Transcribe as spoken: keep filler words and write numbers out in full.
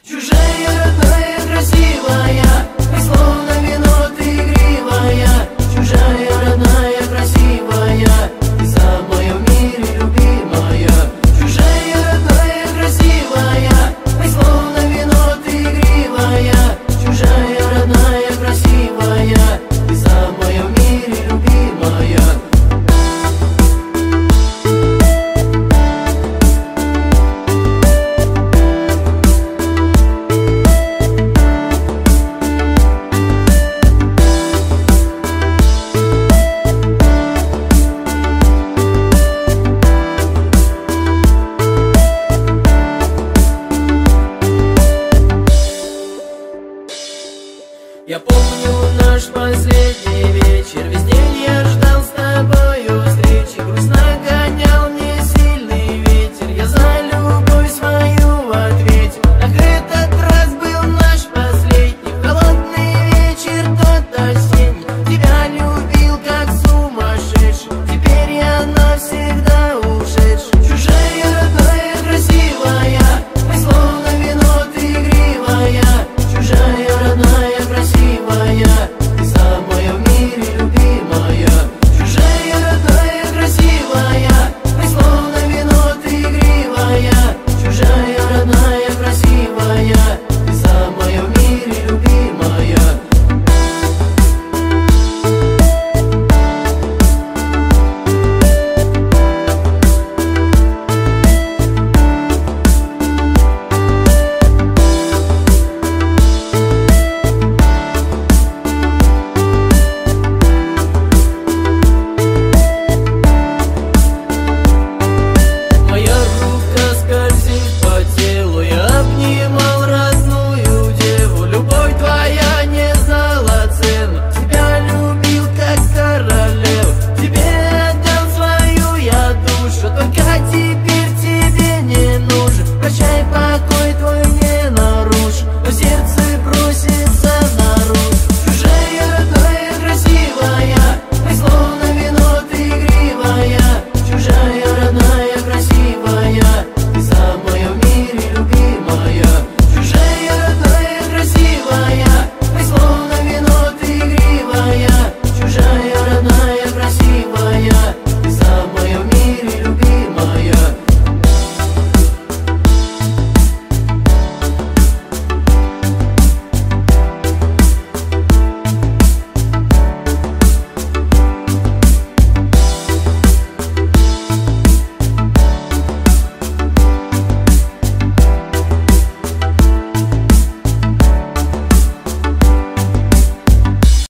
Чужая, родная, красивая, ты словно вино, ты игривая. Чужая, родная, красивая, ты самая в мире любимая. Чужая, родная, красивая, ты словно вино, ты игривая. Чужая, родная, красивая, ты самая в мире любимая. Я помню наш последний